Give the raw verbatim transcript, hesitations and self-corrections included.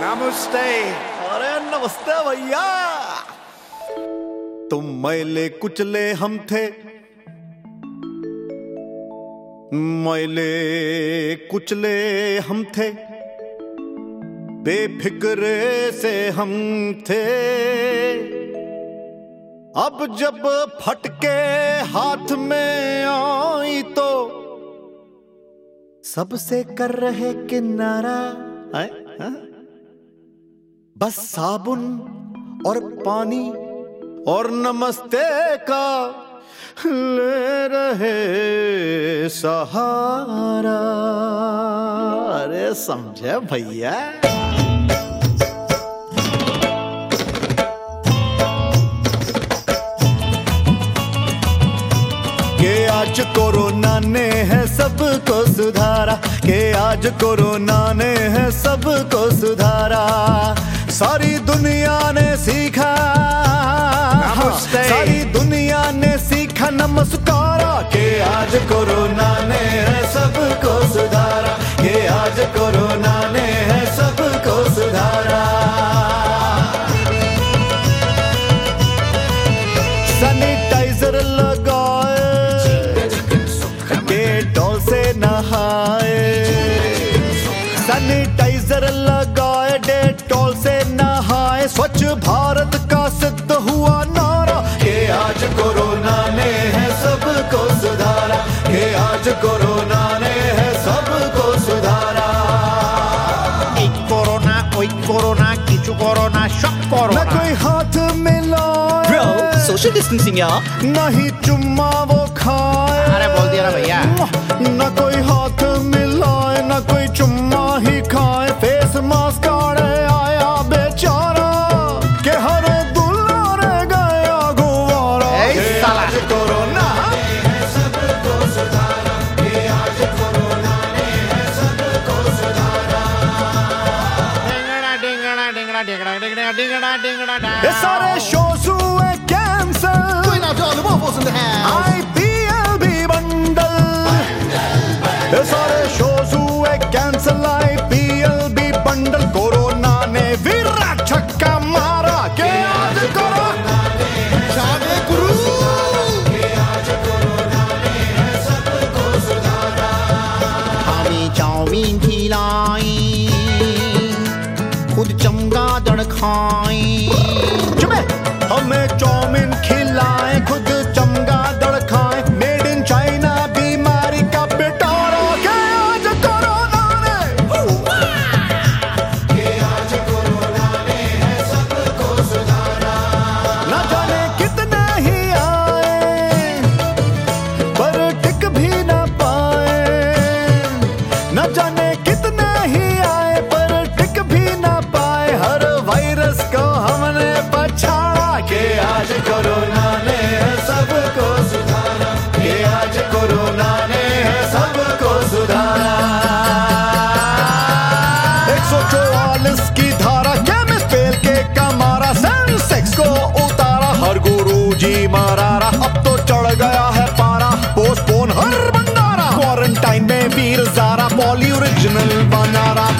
नमस्ते। अरे नमस्ते भैया। तुम मैले कुचले हम थे, मैले कुचले हम थे, बेफिक्रे से हम थे। अब जब फटके हाथ में आई तो सबसे कर रहे किनारा। है? है? बस साबुन और पानी और नमस्ते का ले रहे सहारा। अरे समझे भैया। के आज कोरोना ने है सबको सुधारा, के आज कोरोना ने है सबको सुधारा। सारी दुनिया ने सीखा, सारी दुनिया ने सीखा नमस्कारा। के आज कोरोना ने है सबको सुधारा, के आज कोरोना ने है सबको सुधारा। सैनिटाइजर लगाए, डेटॉल से नहाए, सैनिटाइजर लगाए, डेटॉल से नहाए। स्वच्छ भारत का सिद्ध हुआ नारा। के आज कोरोना ने है सबको सुधारा, के आज कोरोना ने है सबको सुधारा। एक कोरोना, ओई कोरोना, किचु कोरोना, सब कोरोना। न कोई हाथ मिलाए, Bro, social distancing यार। नहीं चुम्मा वो खाए। अरे बोल दिया ना भैया। न कोई हाथ मिलाए, न कोई चुम्मा ही खाए। फेस मास्क आड़े आया बेचारा, के हर दुल्ला रह गया गुवारा। ए साला। आज कोरोना ने सबको सुधारा, के आज कोरोना ने सबको सुधारा। डिंगड़ा डिंगड़ा डिंगड़ा डिंगड़ा डिंगड़ा डिंगड़ा डिंगड़ा। ये सारे शोज हुए कैंसल, आई पी एल भी बंडल। ये सारे शोज हुए कैंसल, आई पी एल भी बंडल। कोरोना ने विराट छक्का मारा। के आज कोरोना ने जागे गुरु, के आज कोरोना ने सबको सुधारा। हमें चाउमीन खिलाई, खुद चमगादड़ खाई। हमें चाउमीन खिलाए, खुद चमगादड़ खाए। मेड इन चाइना बीमारी का पिटारा। के आज कोरोना ने, के आज कोरोना ने है सबको सुधारा। न जाने कितने ही आए, पर टिक भी न पाए। न जाने कितने ही आए, पर टिक भी न पाए। हर वायरस को हमने पछाड़ा। के आज कोरोना ने सबको सुधारा, के आज कोरोना ने सबको सुधारा। एक सौ चौवालीस की धारा केमिस्ट फेल के कमारा। सेंसेक्स को उतारा, हर गुरु जी मरारा। अब तो चढ़ गया है पारा, पोस्टपोन हर बंडारा। क्वारंटाइन में वीर ज़ारा, पॉली ओरिजिनल बनारा।